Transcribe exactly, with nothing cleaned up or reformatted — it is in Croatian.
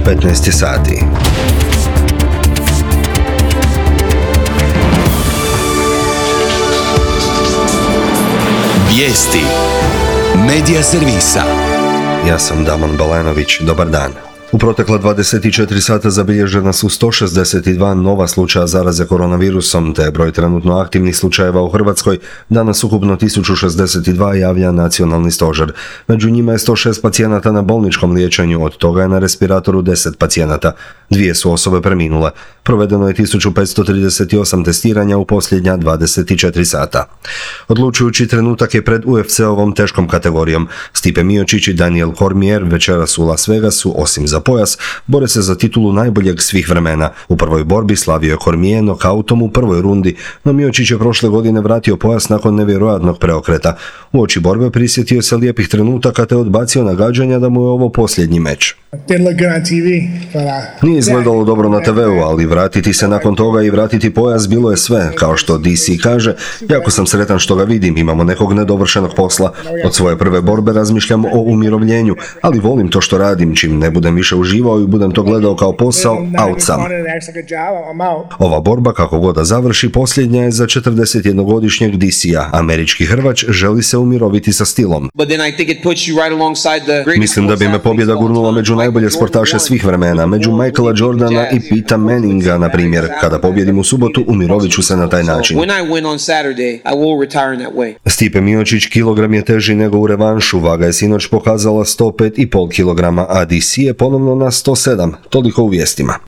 petnaest sati. Vijesti Medija servisa. Ja sam Damon Balenović, dobar dan. U protekla dvadeset četiri sata zabilježena su sto šezdeset dva nova slučaja zaraze koronavirusom, te broj trenutno aktivnih slučajeva u Hrvatskoj danas ukupno tisuću šezdeset dva javlja nacionalni stožer. Među njima je sto šest pacijenata na bolničkom liječenju, od toga je na respiratoru deset pacijenata. Dvije su osobe preminule. Provedeno je tisuću petsto trideset osam testiranja u posljednja dvadeset četiri sata. Odlučujući trenutak je pred U F C-ovom teškom kategorijom. Stipe Miocić i Daniel Cormier večeras u Las Vegasu, osim za pojas, bore se za titulu najboljeg svih vremena. U prvoj borbi slavio je Cormier nokautom u prvoj rundi, no Miocić je prošle godine vratio pojas nakon nevjerojatnog preokreta. Uoči borbe prisjetio se lijepih trenutaka te odbacio nagađanja da mu je ovo posljednji meč. Nije izgledalo dobro na te veu, ali vratiti se nakon toga i vratiti pojas bilo je sve. Kao što D C kaže, jako sam sretan što ga vidim, imamo nekog nedovršenog posla. Od svoje prve borbe razmišljam o umirovljenju, ali volim to što radim, čim ne budem više uživao i budem to gledao kao posao, out sam. Ova borba, kako god da završi, posljednja je za četrdesetjednogodišnjeg D C-a. Američki hrvač želi se umiroviti sa stilom. Mislim da bi me pobjeda gurnula među najbolje sportaše svih vremena, među Michaela Jordana i Peta Manninga, na primjer. Kada pobjedim u subotu, umirovit ću se na taj način. Stipe Miocić kilogram je teži nego u revanšu, vaga je sinoć pokazala sto pet i pol kilograma, a D C je ponovno na sto sedam, toliko u vijestima.